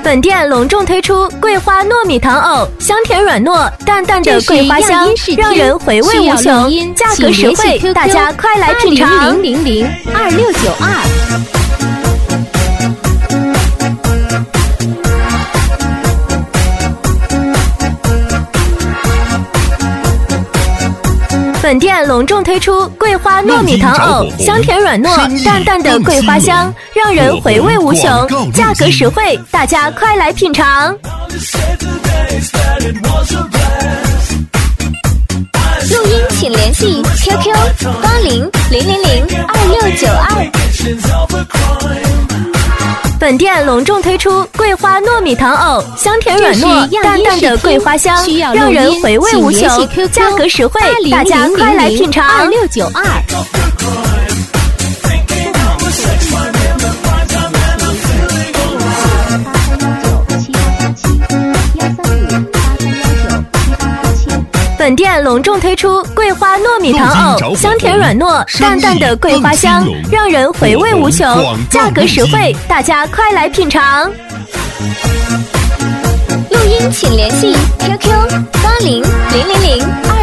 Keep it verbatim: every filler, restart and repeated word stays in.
本店隆重推出桂花糯米糖藕，香甜软糯，淡淡的桂花香，让人回味无穷。价格实惠，大家快来品尝。 零零零二六九二。 本店隆重推出桂花糯米糖藕，香甜软糯，淡淡的桂花香，让人回味无穷。价格实惠，大家快来品尝。 录音请联系 Q Q 八零零零零二六九二。 本店隆重推出桂花糯米糖藕，香甜软糯，淡淡的桂花香，让人回味无穷。价格实惠，大家快来品尝。 二六九二。 本店隆重推出桂花糯米糖藕，香甜软糯，淡淡的桂花香，让人回味无穷。价格实惠，大家快来品尝。 录音请联系 Q Q 八零零零零二